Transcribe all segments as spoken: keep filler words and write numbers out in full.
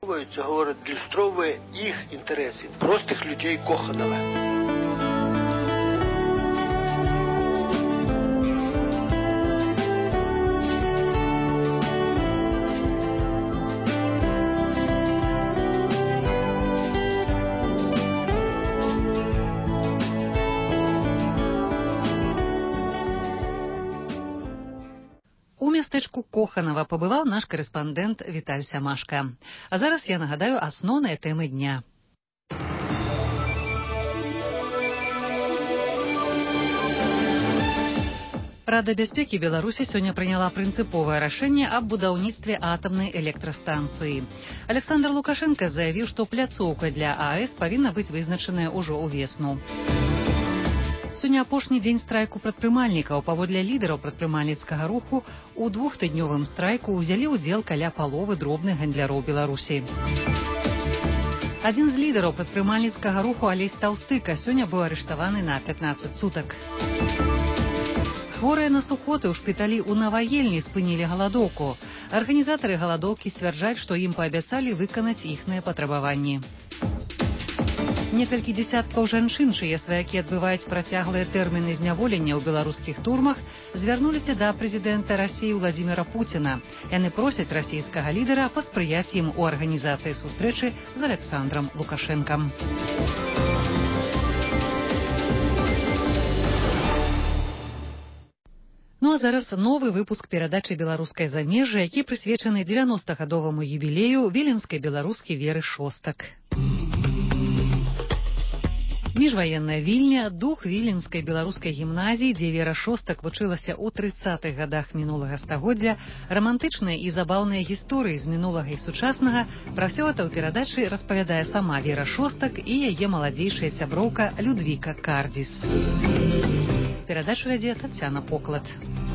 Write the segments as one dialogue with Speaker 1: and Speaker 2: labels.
Speaker 1: Це, говорить, люстровує їх інтереси, простих людей Коханова.
Speaker 2: У мястэчку Коханова пабываў наш корэспандэнт Віталь Сямашка. А зараз я нагадаю асноўныя тэмы дня. Рада бяспекі Беларусі сёння прыняла прынцыповае рашэнне аб будаўніцтве атамнай электрастанцыі. Александр Лукашенко заявіў, што пляцоўка для АЭС павінна быць вызначаная ўжо ўвесну. Сёння апошні дзень страйку прадпрымальнікаў. Паводле лідараў прадпрымальніцкага руху у двухтыднёвым страйку ўзялі ўдзел каля паловы дробных гандляроў Беларусі. Адзін з лідараў прадпрымальніцкага руху Алесь Таўстыка сёння быў арыштаваны на пятнаццаць сутак. Хворыя на сухоты ў шпіталі ў Наваельні спынілі галадоўку. Арганізатары галадоўкі сцвярджаюць, што ім паабяцалі выканаць іхныя патрабаванні. Некалькі дзесяткаў жанчын, чые сваякі адбываюць працяглыя тэрміны зняволення ў беларускіх турмах, звярнуліся да прэзідэнта Расіі Владзіміра Пуціна. Яны просяць расійскага лідара паспрыяць ім у арганізацыі сустрэчы з Александром Лукашэнкам. Ну а зараз новы выпуск перадачы «Беларускай замежжа», які прысвечаны дзевяностагадоваму юбілею віленскай беларускі Веры Шостак. Міжваенная Вільня, дух віленскай беларускай гімназіі, дзе Вера Шостак вучылася ў трыццатых гадах мінулага стагоддзя, рамантычныя і забаўныя гісторыі з мінулага і сучаснага, пра ўсё гэта ў перадачы распавядае сама Вера Шостак і яе маладзейшая сяброўка Людвіка Кардзіс. Перадачу вядзе Тацяна Поклад.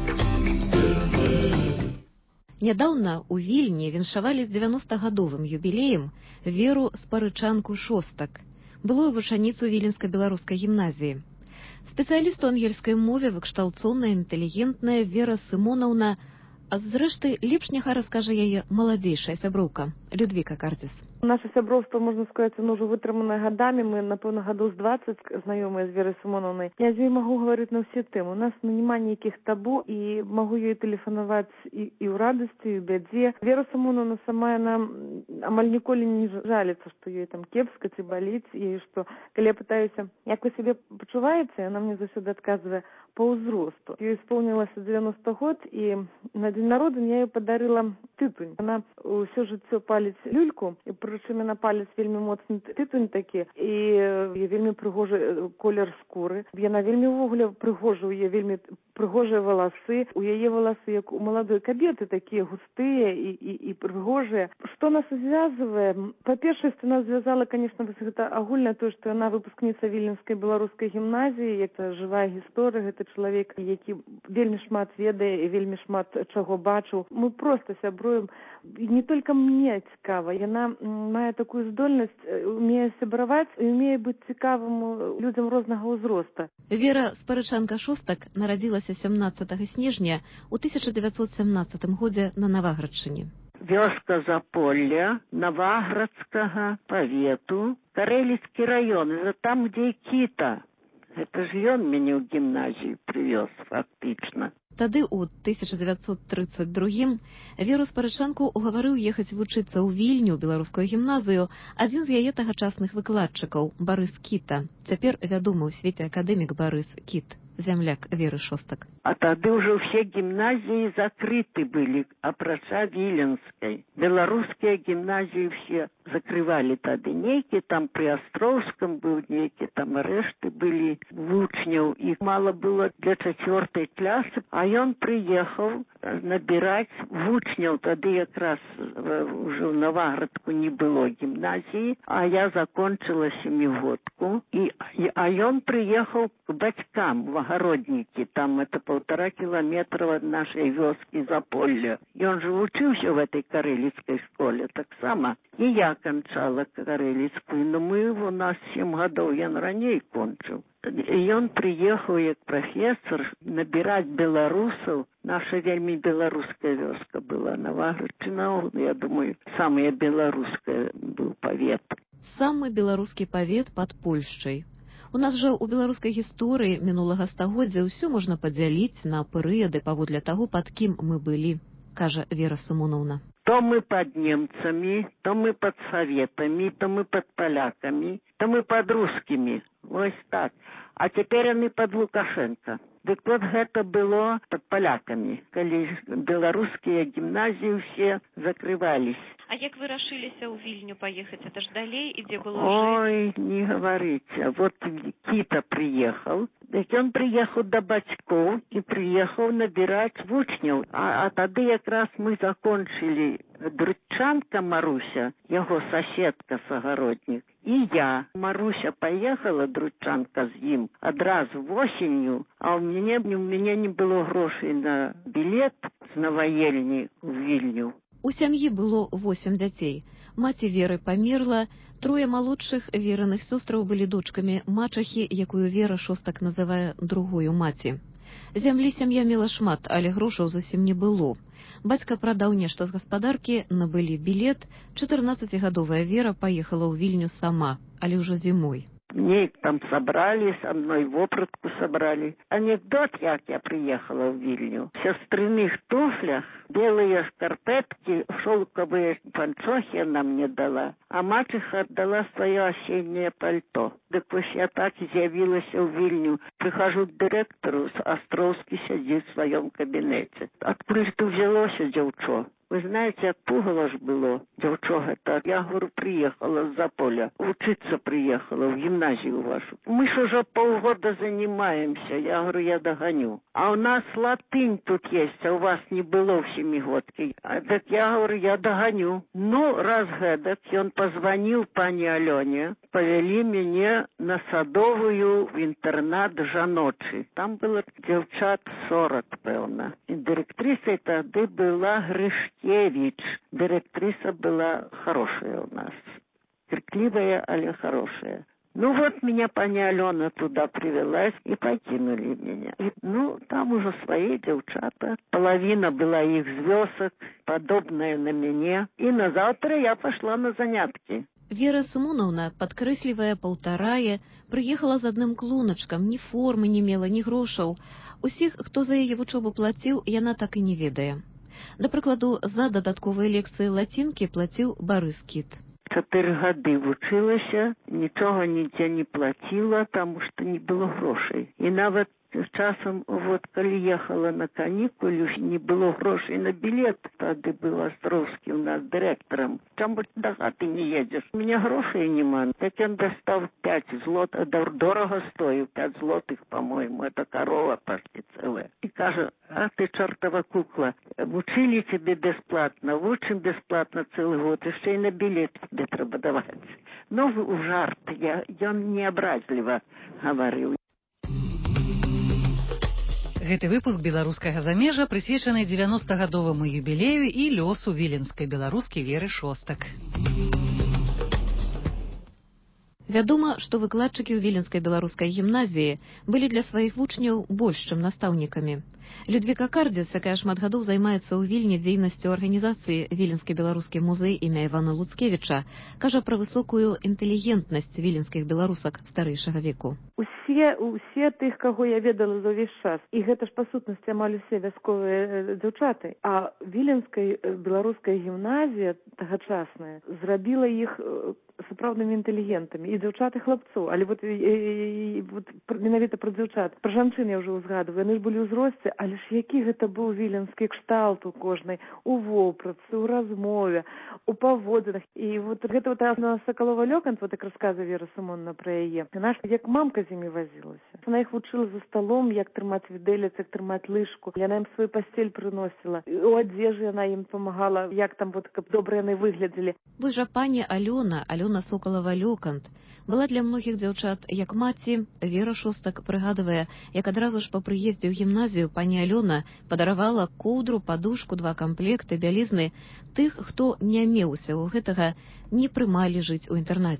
Speaker 3: Нядаўна ў Вільні віншавалі з дзевяностагадовым юбілеем Веру Спарычанку Шостак, былую вучаніцу віленска-беларускай гімназіі. Спецыяліст у ангельскай мове, выкшталцоўная, інтэлігентная Вера Сымонаўна, а зрэшты лепш няхай раскажа яе маладзейшая сяброўка Людвіка Кардзіс.
Speaker 4: Наше сяброўство, можна сказаць, оно ўжо вытрыманае гадамі. Мы, напэўна, гадоў з дваццаць знаёмыя з Верай Сымонаўнай. Я з ёй магу гаварыць на ўсе тэмы. У нас няма ніякіх табу, і магу ёй тэлефанаваць і, і ў радасці, і ў бядзе. Вера Сымонаўна сама, яна амаль ніколі не жаліцца, што ёй там кепска ці баліць, і што, калі я пытаюся, як вы сябе пачуваеце, яна мне заўсёды адказвае па ўзросту. Ёй исполнілася дзевяносты год, і на дзень народзення я ёй падарыла тытунь. Яна ўсё жыццё паліць люльку, і прычым яна паліць вельмі моцны тытунь такі, і вельмі прыгожы колер скуры. Яна вельмі ўвогуле прыгожа, у яе вельмі прыгожыя валасы, у яе валасы, як у маладой кабеты, такія густыя і, і, і прыгожыя. Што нас звязвае? Па-першае, што нас звязала, конечно, гэта агульна тое, што яна выпускніца віленскай беларускай гімназіі, як жывая гісторыя, гэта чалавек, які вельмі шмат ведае і вельмі шмат чаго бачыў. Мы проста сябруем. І не толькі мне цікава, яна мае такую здольнасць, умее сябраваць і умее быць цікавым людзям рознага ўзроста.
Speaker 3: Вера Спарычанка Шостак нарадзілася сямнаццатага снежня ў тысяча дзевяцьсот сямнаццатым годзе на Наваградчыне.
Speaker 5: Вёска Заполля Наваградскага павету, Карэліцкі раён, это там, где і Кіта. Это ж ён мяне ў гімназію прывёз фактычна.
Speaker 3: Тады ў тысяча дзевяцьсот трыццаць другім Веру Спарычанку угаварыў ехаць вучыцца ў Вільню, беларускую гімназію, адзін з яе тагачасных выкладчыкаў, Барыс Кіта. Цяпер вядомы ў свеце акадэмік Барыс Кіт, зямляк Веры Шостак.
Speaker 5: А тады ўжо ўсе гімназіі закрыты былі, апрача віленскай. Беларускія гімназіі ўсе закрывалі тады. Нейкі там пры Астроўскам быў, нейкі там рэшты былі вучняў. Іх мала было для чацвёртай класы, а ён прыехаў набіраць вучняў. Тады якраз ўжо ў Наваградку не было гімназіі, а я закончыла сямігодку. І, а ён прыехаў к бацькам в Агароднікі. Там это полтора километра от нашей вёски Заполля. И он же учился в этой карэліцкай школе таксама. И я кончала карэліцкую, но мы у нас семь годов, я раней кончил. ён прыехаў як прафесар набіраць беларусаў. Наша вельмі беларуская вёска была. Наваградчына, я думаю, самая беларуская быў павет.
Speaker 3: Самы беларускі павет пад Польшчай. У нас жа ў беларускай гісторыі мінулага стагоддзя ўсё можна падзяліць на перыяды паводле таго, пад кім мы былі, кажа Вера Сымоновна.
Speaker 5: То мы под немцами, то мы под советами, то мы под поляками, то мы под русскими. Вось так. А теперь они под Лукашенко. Дык вот гэта было под поляками, калі беларускія гімназіі ўсе закрывались.
Speaker 6: А як вы рашыліся ў Вільню паехаць? Это ж далей, і дзе было жыць?
Speaker 5: Ой, не говорите. Вот Кіта приехал. Так он приехал до бацькоў і приехал набирать вучняў. А, а тады якраз мы закончили. Дручанка Маруся, яго соседка сагароднік, і я. Маруся поехала, Дручанка, з ім адразу восенню, а у мяне, у мяне не было грошей на білет з Новаельні ў Вільню.
Speaker 3: У сям'і было восем дзяцей. Маці Веры памерла, трое малодшых вераных сёстраў былі дочкамі мачахі, якую Вера Шостак называе другою маці. Зямлі сям'я мела шмат, але грошаў зусім не было. Бацька прадаў нешта з гаспадаркі, набылі білет. чатырнаццацігадовая Вера паехала ў Вільню сама, але ўжо зімой.
Speaker 5: Мне там собрали, со мной вопратку собрали. Анекдот, як я приехала в Вильню. В сестрыных туфлях, белые шкарпетки, шелковые панчохи она мне дала, а мачеха отдала свое осеннее пальто. Так вот я так и з'явилась в Вильню. Прихожу к директору, Островский сидит в своем кабинете. Откуда ты взялося, девчо? Вы знаете, от пугало ж было, девчо это. Я, говорю, приехала с-за поля, учиться приехала в гимназию вашу. Мы ж уже полгода занимаемся, я говорю, я догоню. А у нас латынь тут есть, а у вас не было в семигодке. А так я говорю, я догоню. Ну, раз гэдак, он позвонил пане Алене, повели меня на Садовую в интернат жаночий. Там было девчат сорок, певно. И директрисой тогда была Гришкевич. Директриса была хорошая у нас. Крикливая, але хорошая. Ну вот меня пани Алена туда привелась и покинули меня. И, ну, там уже свои девчата. Половина была их звездок, подобная на меня. И на завтра я пошла на занятки.
Speaker 3: Вера Сымоновна, падкрэслівая паўтарае, прыехала з адным клуначкам, ні формы не мела, ні грошаў. Усіх, хто за яе вучобу плаціў, яна так і не ведае. Да прыкладу, за дадатковыя лекцыі лацінкі плаціў Барыс Кіт.
Speaker 5: Чатыры гады вучылася, нічога нідзе не плаціла, таму што не было грошай. І нават часам, вот, калі ехала на канікулы, не было грошей на билет. Тады был Островский у нас директором. Чаму до хаты не едешь? У меня грошей нема. Так он достал пять злот, дорого стоит, пять злотых, по-моему, это корова почти целая. И кажет, а ты чертова кукла, учили тебе бесплатно, учим бесплатно целый год, еще и на билет тебе треба давать. Ну, в жарт, я, я необразливо говорил.
Speaker 2: Гэты выпуск беларускага замежжа прысвечаны дзевяностагадоваму юбілею і лёсу віленскай беларускі Веры Шостак.
Speaker 3: Вядома, што выкладчыкі ў віленскай беларускай гімназіі былі для сваіх вучняў больш, чым настаўнікамі. Людвіка Кардзіс, якая шмат гадоў займаецца ў Вільні дзейнасцю арганізацыі Віленскі беларускі музей імя Івана Луцкевіча, кажа пра высокую інтэлігентнасць віленскіх беларусак старэйшага веку.
Speaker 4: Усе, усе тых, каго я ведала за ўвесь час, і гэта ж па сутнасці амаль усе вясковыя дзяўчаты. А Віленская беларуская гімназія тагачасная зрабіла іх сапраўднымі інтэлігентамі, і дзяўчат, і хлапцоў. Але вот, і, і, вот менавіта пра дзяўчат. Пра жанчын я ўжо ўзгадываю, яны ж былі ўзросце, але ж які гэта быў віленскі кшталт у кожнай, у вопратцы, у размове, у паводзінах. І вот гэта вот на Сакалова Лёкант, вот як расказа Вера Сымоновна пра яе. Яна ж як мамка з імі вазілася. Яна іх вучыла за сталом, як трымаць відэлец, як трымаць лыжку. Яна ім сваю пасцель прыносіла. У адзежы яна ім памагала, як там, вот, каб добра яны выглядзелі.
Speaker 3: Вось жа пані Алёна, Алёна Сокалова Лёкант, была для многіх дзяўчат як маці. Вера Шостак прыгадвае, як адразу ж па прыездзе ў гімназію пані Алёна падаравала коўдру, падушку, два камплекты бялізны. Тых, хто не меў усяго гэтага, не прымалі жыць у інтэрнаце.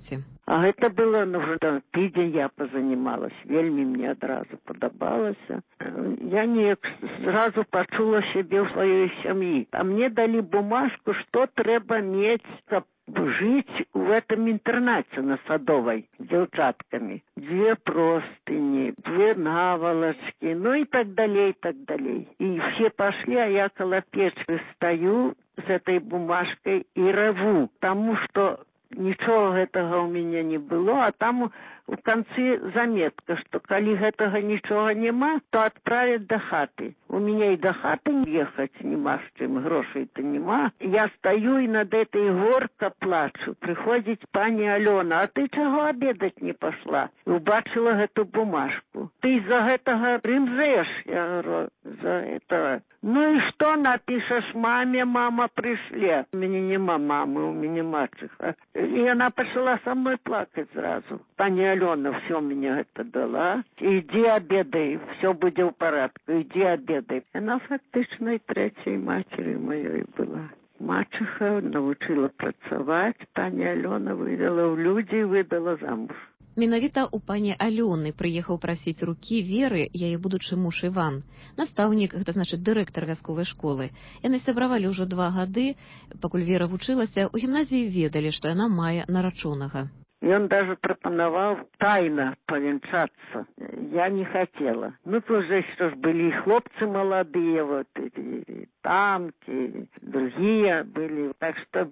Speaker 5: А гэта было, ну, уже тыдзень я позанималась, вельмі мне адразу падабалася. Я неяк сразу пачула сябе ў сваёй сям'і. А мне далі бумажку, што трэба мець, каб жить в этом интернате на Садовой с девчатками. Две простыни, две наволочки, ну и так далее, и так далее. И все пошли, а я около печи стою с этой бумажкой и реву, потому что ничего этого у меня не было, а там у конце заметка, что коли этого ничего нема, то отправят до хаты. У меня и до хаты ехать нема с чем, грошей-то нема. Я стою и над этой горкой плачу. Приходит пани Алена, а ты чего обедать не пошла? И убачила эту бумажку. Ты из-за этого римзешь? Я говорю, за этого. Ну и что напишешь маме, мама пришли? У меня нема мамы, у меня мачеха. И она пошла со мной плакать сразу. Пани Алена все мне это дала. Иди обедай, все будет в порядке, иди обедай. Она фактично и третьей матерью моей была. Мачеха научила працаваць, пані Алена выдала ў людзі і выдала замуж.
Speaker 3: Менавіта ў пані Алёны прыехаў прасіць рукі Веры яе будучы муж Іван, настаўнік, гэта значыць дырэктар вясковай школы. Яны сябравалі ўжо два гады, пакуль Вера вучылася, у гімназіі ведалі, што яна мае нарачонага.
Speaker 5: И он даже пропоновал тайно повенчаться. Я не хотела. Ну, тут же что ж были и хлопцы молодые, вот, и, и тамки, и другие были. Так что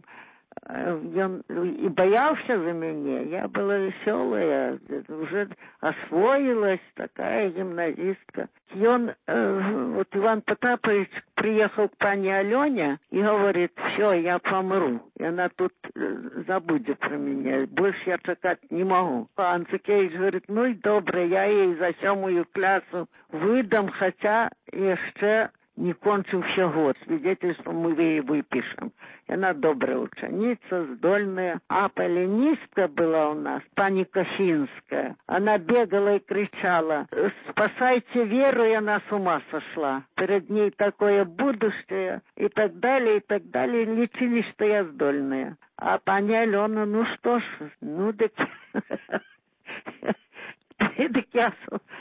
Speaker 5: он и боялся за меня. Я была веселая, уже освоилась, такая гимназистка. И он, вот Иван Потапович приехал к пани Алене и говорит, все, я помру. И она тут забудет про меня. Больше я чекать не могу. А Анцикевич говорит, ну и добре, я ей за сьомую класу выдам, хотя еще не кончился год. Свидетельство мы ей выпишем. И она добрая ученица, здольная. А полинистка была у нас, пани Косинская. Она бегала и кричала, спасайте Веру, и она с ума сошла. Перед ней такое будущее, и так далее, и так далее. Лечили, что я здольная. А пани Алена, ну что ж, ну так... Так я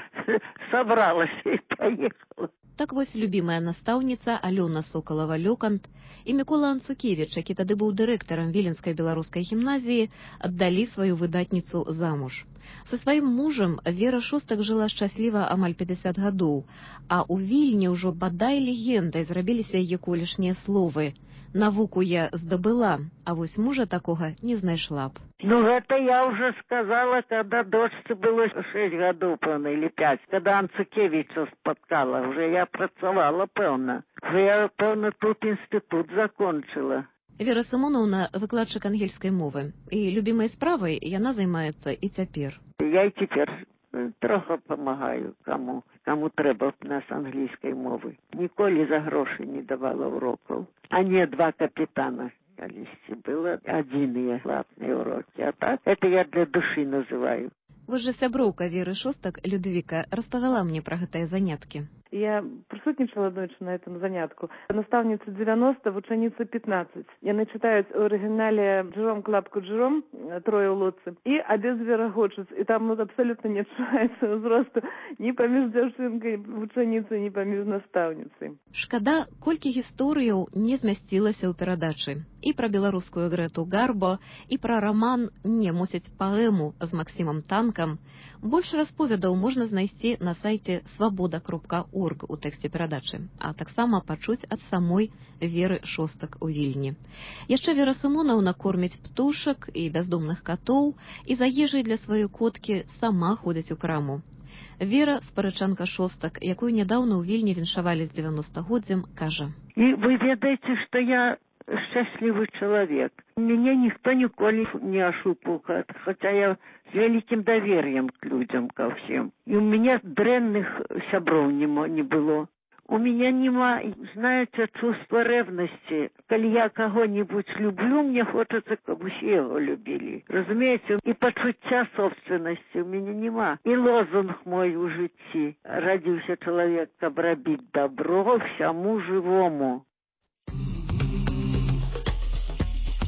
Speaker 5: собралась и поехала.
Speaker 3: Так вось любімая настаўніца Алёна Сокалава-Лёкант і Мікола Анцукевіч, які тады быў дырэктарам Віленскай беларускай гімназіі, аддалі сваю выдатніцу замуж. Са сваім мужам Вера Шостак жыла шчасліва амаль пятьдесят гадоў, а ў Вільні ўжо бадай легендай зрабіліся яе колішнія словы. Навуку я здабыла, а вось мужа такога не знайшла б.
Speaker 5: Ну, это я уже сказала, когда дочке было шесть годов, певно, или пять. Когда Анцукевича споткала, уже я працавала, певно. Уже я, певно, тут институт закончила.
Speaker 3: Вера Сымоновна выкладчык ангельскай мовы. І любімай справай яна займаецца і цяпер.
Speaker 5: Я і цяпер трохи помагаю кому, кому треба нас англійської мови. Ніколи за гроші не давала уроків. А не два капітана. Колись было одинные платные уроки. А так, это я для души называю.
Speaker 3: Вось жа сяброўка Веры Шостак, Людвіка, распавяла мне пра гэтыя заняткі.
Speaker 4: Я присутнічала однойчы на этом занятку. Наставница девяносто, вученица пятнадцать. Яны читают в оригинале Джером Клапку Джером, трое у лодцы, и обидве рагочуць. И там вот абсолютно не адчуваецца ўзросту ні паміж дзяўчынкай вучаніцай, ні паміж настаўніцай.
Speaker 3: Шкада, колькі гісторыяў не змясцілася ў перадачы. І пра беларускую Грэту Гарбо, і пра раман «Не мусіць паэму» з Максімам Танкам. Больш расповедаў можна знайсці на сайце свабода кропка орг у тэксце перадачы, а таксама пачуць ад самой Веры Шостак у Вільні. Яшчэ Вера Сымонаўна корміць птушак і бяздомных катоў, і за ежай для сваёй коткі сама ходзіць у краму. Вера, спарычанка Шостак, якую нядаўна ў Вільні віншавалі з дзевяностагоддзям, кажа.
Speaker 5: И вы ведаете, что я счастливый человек. Меня никто николи не ошибал, хотя я с великим доверием к людям, ко всем. И у меня дрянных сябров не, не было. У меня нема, знаете, чувства ревности. Коли я кого-нибудь люблю, мне хочется, как все его любили. Разумеете, и почуття собственности у меня нема. И лозунг мой у житті. Родился человек, каб робить добро всему живому.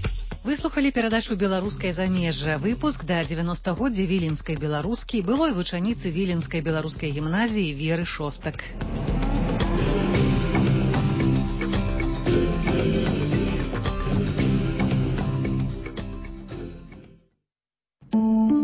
Speaker 2: Выслухалі перадачу «Беларускае замежжа». Выпуск да дзевяностагоддзя віленскай беларускі былой вучаніцы віленскай беларускай гімназіі Веры Шостак.